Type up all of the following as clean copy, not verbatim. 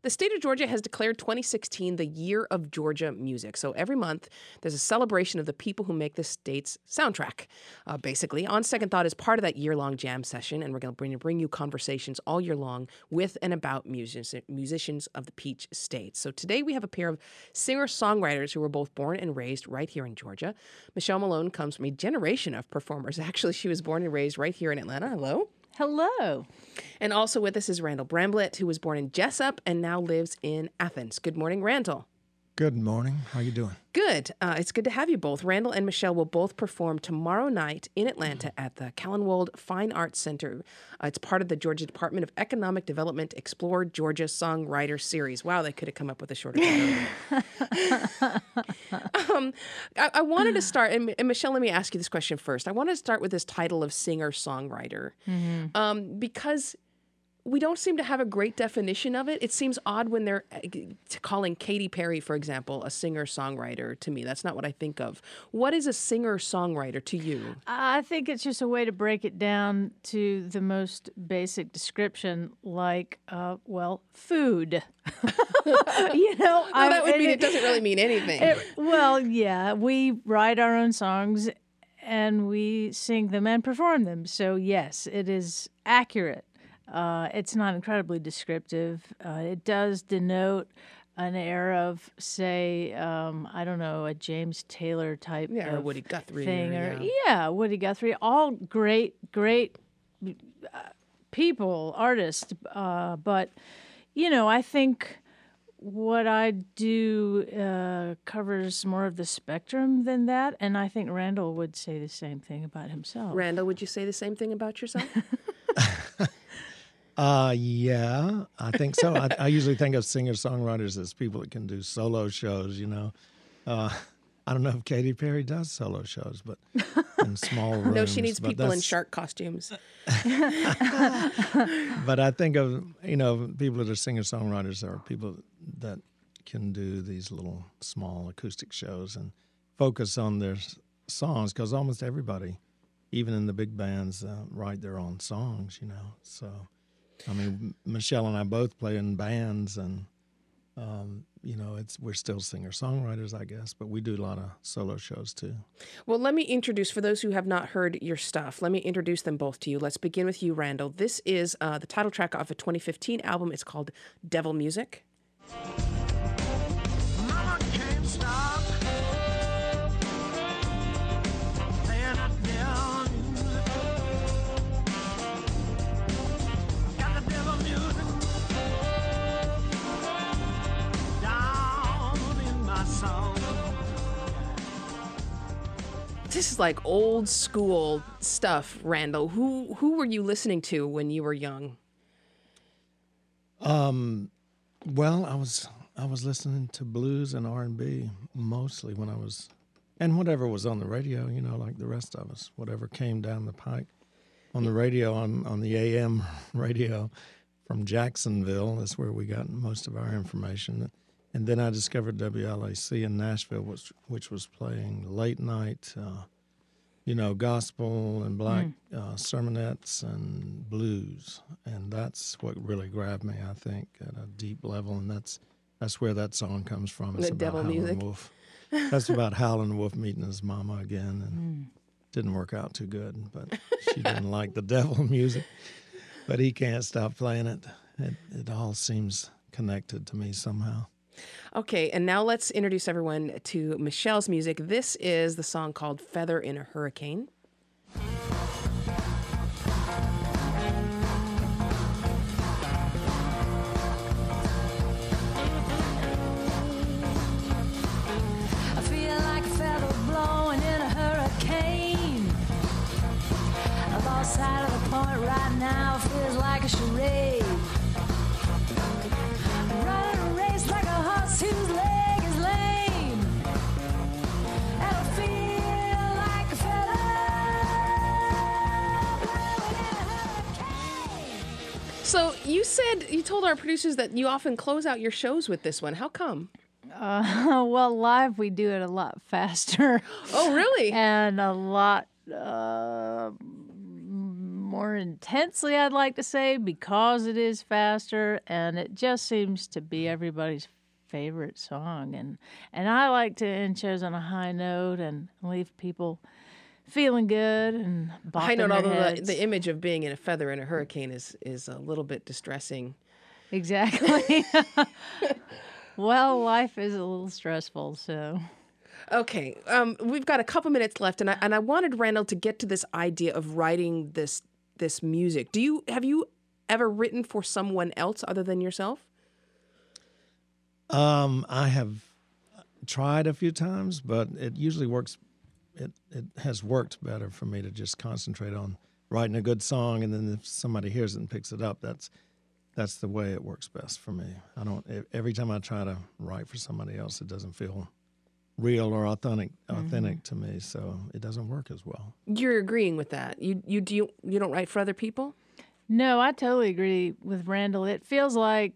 The state of Georgia has declared 2016 the Year of Georgia Music. So every month, there's a celebration of the people who make the state's soundtrack. Basically, On Second Thought is part of that year-long jam session, and we're going to bring you conversations all year long with and about musicians of the Peach State. So today we have a pair of singer-songwriters who were both born and raised right here in Georgia. Michelle Malone comes from a generation of performers. Actually, she was born and raised right here in Atlanta. Hello. Hello. And also with us is Randall Bramblett, who was born in Jessup and now lives in Athens. Good morning, Randall. Good morning. How you doing? Good. It's good to have you both. Randall and Michelle will both perform tomorrow night in Atlanta at the Callenwold Fine Arts Center. It's part of the Georgia Department of Economic Development Explore Georgia Songwriter Series. Wow, they could have come up with a shorter title. I wanted to start, and Michelle, let me ask you this question first. I wanted to start with this title of singer-songwriter because we don't seem to have a great definition of it. It seems odd when they're calling Katy Perry, for example, a singer-songwriter to me. That's not what I think of. What is a singer-songwriter to you? I think it's just a way to break it down to the most basic description, like, food. That would mean it doesn't really mean anything. Yeah, we write our own songs and we sing them and perform them. So, yes, it is accurate. It's not incredibly descriptive. It does denote an era of, say, a James Taylor type or Woody Guthrie thing. Woody Guthrie. All great people, artists. But, I think what I do covers more of the spectrum than that. And I think Randall would say the same thing about himself. Randall, would you say the same thing about yourself? Yeah, I think so. I usually think of singer-songwriters as people that can do solo shows, I don't know if Katy Perry does solo shows, but in small rooms. No, she needs people in shark costumes. But I think of, people that are singer-songwriters are people that can do these little small acoustic shows and focus on their songs, because almost everybody, even in the big bands, write their own songs, so... Michelle and I both play in bands, and we're still singer-songwriters, I guess, but we do a lot of solo shows too. Well, let me introduce, for those who have not heard your stuff, let me introduce them both to you. Let's begin with you, Randall. This is the title track of a 2015 album. It's called Devil Music. Mama can't stop playing that devil music. Got the devil music down in my soul. This is like old school stuff, Randall. Who were you listening to when you were young? Well, I was listening to blues and R&B mostly when I was, and whatever was on the radio, like the rest of us, whatever came down the pike on the radio, on the AM radio from Jacksonville. That's where we got most of our information. And then I discovered WLAC in Nashville, which was playing late night, gospel and black sermonettes and blues. And that's what really grabbed me, I think, at a deep level. And that's where that song comes from. It's The about devil Howlin' music. Wolf. That's about Howlin' Wolf meeting his mama again, and didn't work out too good. But she didn't like the devil music. But he can't stop playing it. It all seems connected to me somehow. Okay, and now let's introduce everyone to Michelle's music. This is the song called Feather in a Hurricane. I feel like a feather blowing in a hurricane. I lost sight of the point right now, feels like a charade. I'm running a race like a horse whose leg is lame. And I feel like a feather blowing in a hurricane. So you told our producers that you often close out your shows with this one. How come? Well, live we do it a lot faster. Oh, really? And a lot more intensely, I'd like to say, because it is faster, and it just seems to be everybody's favorite song. And I like to end shows on a high note and leave people feeling good and bopping I know, their although heads. the image of being in a feather in a hurricane is a little bit distressing. Exactly. Well, life is a little stressful, so. Okay, we've got a couple minutes left, and I wanted Randall to get to this idea of writing this music. Have you ever written for someone else other than yourself? I have tried a few times, but it usually works. It has worked better for me to just concentrate on writing a good song, and then if somebody hears it and picks it up, that's the way it works best for me. Every time I try to write for somebody else, it doesn't feel real or authentic to me, so it doesn't work as well. You're agreeing with that. You don't write for other people? No, I totally agree with Randall. It feels like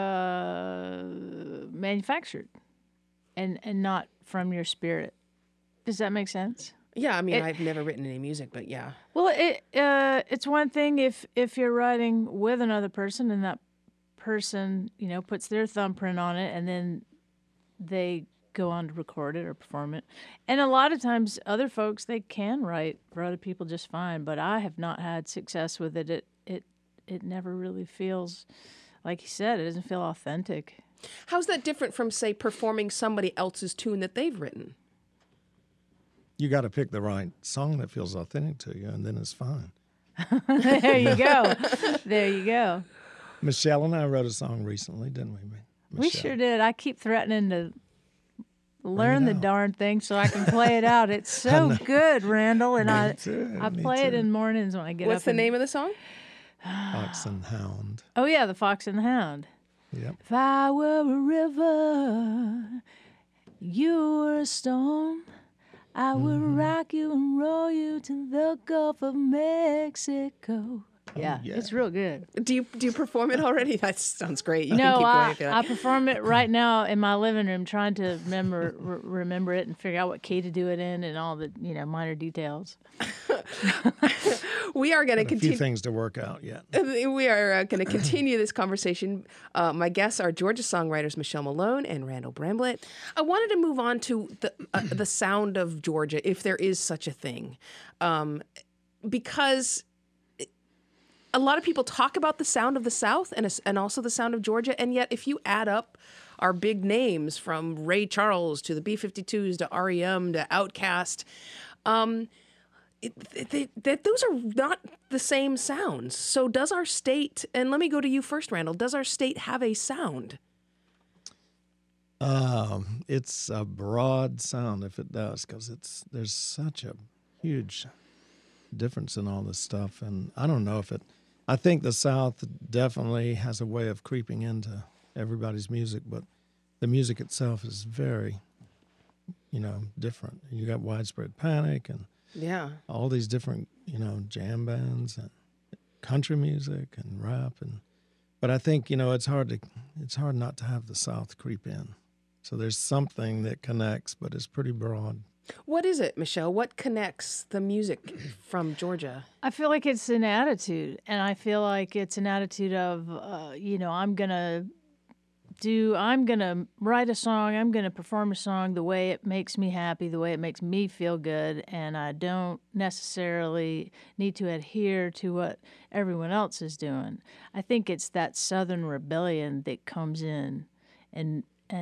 manufactured and not from your spirit. Does that make sense? Yeah, I mean, I've never written any music, but yeah. Well, it's one thing if you're writing with another person and that person, puts their thumbprint on it, and then they go on to record it or perform it. And a lot of times other folks, they can write for other people just fine, but I have not had success with it. It never really feels, like you said, it doesn't feel authentic. How's that different from, say, performing somebody else's tune that they've written? You got to pick the right song that feels authentic to you, and then it's fine. There you go. There you go. Michelle and I wrote a song recently, didn't we? Michelle? We sure did. I keep threatening to learn the out. darn thing so I can play it out. It's so good, Randall, and I Me play it too. in mornings when I get What's up. the name of the song? Fox and Hound. Oh yeah, The Fox and the Hound. Yep. If I were a river, you were a stone, I would rock you and roll you to the Gulf of Mexico. Yeah, yeah. it's real good. Do you perform it already? That sounds great. You can No, keep going I if you like. perform it right now in my living room, trying to remember it and figure out what key to do it in and all the minor details. We are going to A few continue. things to work out yet. We are going to continue this conversation. My guests are Georgia songwriters Michelle Malone and Randall Bramblett. I wanted to move on to the sound of Georgia, if there is such a thing, because a lot of people talk about the sound of the South and also the sound of Georgia, and yet if you add up our big names from Ray Charles to the B-52s to REM to Outkast, those are not the same sounds. So does our state, and let me go to you first, Randall, does our state have a sound? It's a broad sound if it does, because there's such a huge difference in all this stuff, and I don't know if I think the South definitely has a way of creeping into everybody's music, but the music itself is very, different. You got Widespread Panic and Yeah. all these different, jam bands and country music and rap, but I think it's hard not to have the South creep in. So there's something that connects, but it's pretty broad. What is it, Michelle? What connects the music from Georgia? I feel like it's an attitude, and I feel like it's an attitude of, I'm gonna write a song, I'm gonna perform a song the way it makes me happy, the way it makes me feel good, and I don't necessarily need to adhere to what everyone else is doing. I think it's that Southern rebellion that comes in and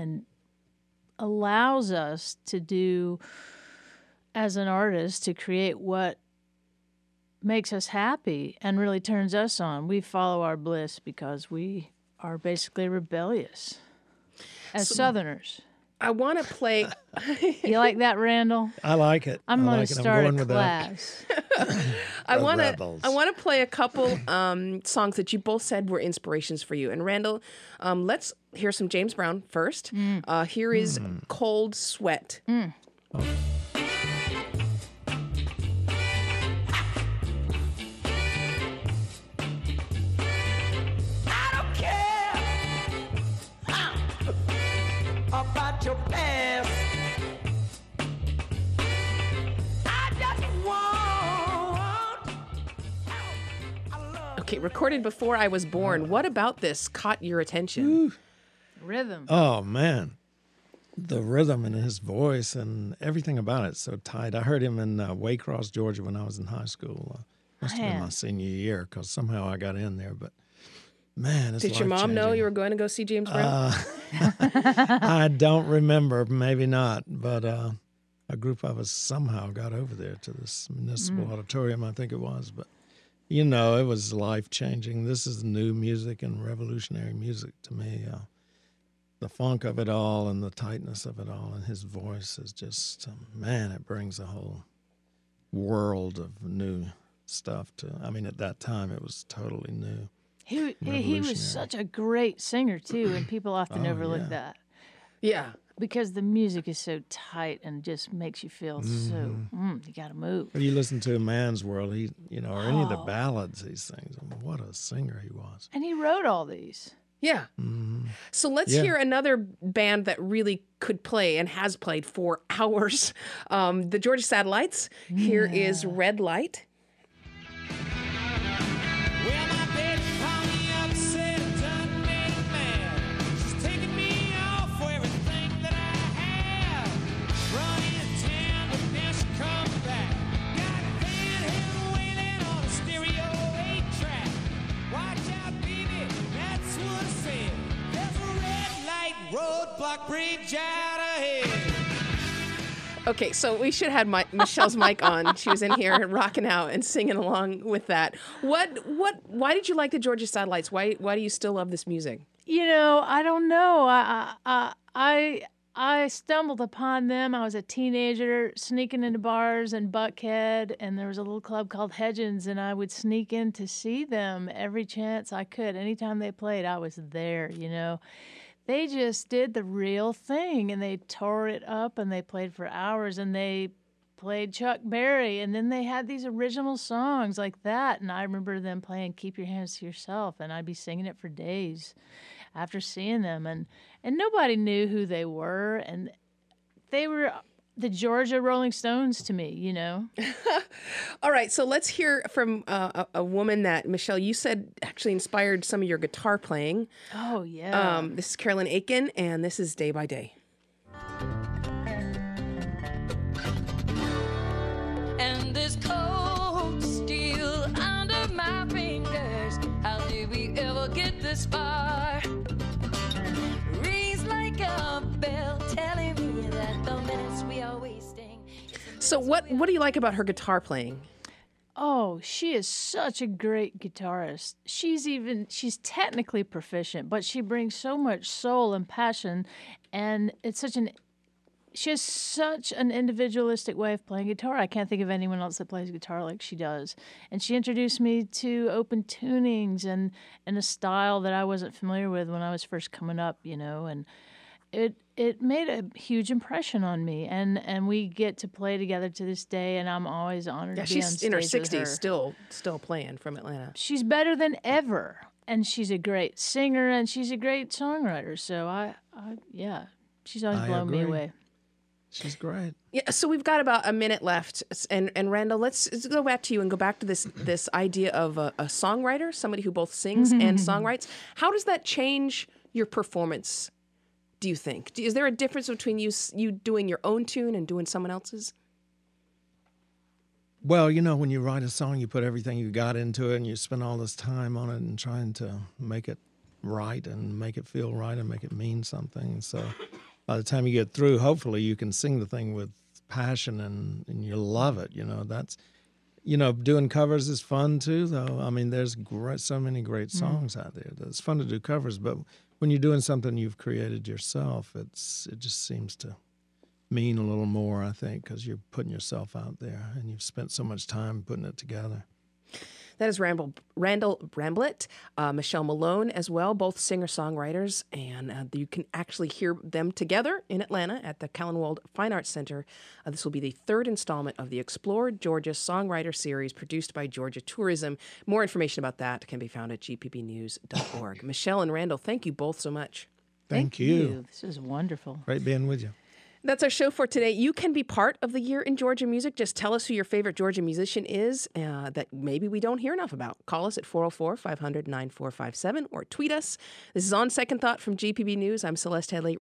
allows us to do, as an artist, to create what makes us happy and really turns us on. We follow our bliss because we are basically rebellious as Southerners. I want to play. You like that, Randall? I like it. I'm I going like to it. I'm start going a with that. class. I want Rebels. to play a couple songs that you both said were inspirations for you. And Randall, let's hear some James Brown first. Here is Cold Sweat. I don't care about your past. I just want Okay, recorded before I was born. What about this caught your attention? Rhythm. Oh man, the rhythm in his voice and everything about it's so tight. I heard him in Waycross, Georgia, when I was in high school. Must have been my Man. senior year because somehow I got in there. But man, it's Did your mom know life-changing. you were going to go see James Brown? I don't remember, maybe not, but a group of us somehow got over there to this municipal auditorium, I think it was. But, you know, it was life-changing. This is new music and revolutionary music to me. The funk of it all and the tightness of it all, and his voice is just, man, it brings a whole world of new stuff to, I mean, at that time it was totally new. He was Revolutionary. such a great singer too, and people often Oh, overlook yeah. that Yeah. because the music is so tight and just makes you feel so. You got to move. But you listen to A Man's World, he, you know, or any of the Oh. ballads he sings, and what a singer he was. And he wrote all these. Yeah. So let's Yeah. hear another band that really could play and has played for hours. The Georgia Satellites. Here is Red Light. Well, my baby called me up, said it done made me mad. She's taking me off for everything that I have. Running to town, but now she comes back. Got Van Halen wailing on a stereo 8-track. Watch out, baby, that's what I said. There's a red light roadblock bridge out ahead. Okay, so we should have Michelle's mic on. She was in here rocking out and singing along with that. Why did you like the Georgia Satellites? Why do you still love this music? You know, I don't know. I stumbled upon them. I was a teenager sneaking into bars in Buckhead, and there was a little club called Hedgens, and I would sneak in to see them every chance I could. Anytime they played, I was there, you know. They just did the real thing, and they tore it up, and they played for hours, and they played Chuck Berry, and then they had these original songs like that, and I remember them playing Keep Your Hands to Yourself, and I'd be singing it for days after seeing them, and nobody knew who they were, and they were the Georgia Rolling Stones to me, you know. All right, so let's hear from a woman that, Michelle, you said actually inspired some of your guitar playing. Oh yeah. This is Carolyn Aiken, and this is Day by Day. And this cold steel under my fingers. How did we ever get this far? Rings like a bell telling me that the minutes we are wasting. So what do you like about her guitar playing? Oh, she is such a great guitarist. She's technically proficient, but she brings so much soul and passion, and she has such an individualistic way of playing guitar. I can't think of anyone else that plays guitar like she does. And she introduced me to open tunings and a style that I wasn't familiar with when I was first coming up, you know, and it made a huge impression on me, and we get to play together to this day, and I'm always honored Yeah, to be on she's stage in her with 60s, her. still playing from Atlanta. She's better than ever, and she's a great singer, and she's a great songwriter. So yeah, she's always I blown me agree. away. She's great. Yeah, so we've got about a minute left, and Randall, let's go back to you and go back to this idea of a songwriter, somebody who both sings and songwrites. How does that change your performance? Do you think? Is there a difference between you doing your own tune and doing someone else's? Well, you know, when you write a song, you put everything you got into it, and you spend all this time on it and trying to make it right and make it feel right and make it mean something. And so by the time you get through, hopefully you can sing the thing with passion and you love it. You know, that's, you know, doing covers is fun too, though. I mean, there's so many great songs out there. It's fun to do covers, but when you're doing something you've created yourself, it just seems to mean a little more, I think, because you're putting yourself out there and you've spent so much time putting it together. That is Randall Bramblett, Michelle Malone as well, both singer-songwriters, and you can actually hear them together in Atlanta at the Callenwald Fine Arts Center. This will be the third installment of the Explore Georgia Songwriter Series produced by Georgia Tourism. More information about that can be found at gppnews.org. Michelle and Randall, thank you both so much. Thank you. This is wonderful. Great being with you. That's our show for today. You can be part of the Year in Georgia Music. Just tell us who your favorite Georgia musician is that maybe we don't hear enough about. Call us at 404-500-9457 or tweet us. This is On Second Thought from GPB News. I'm Celeste Headley.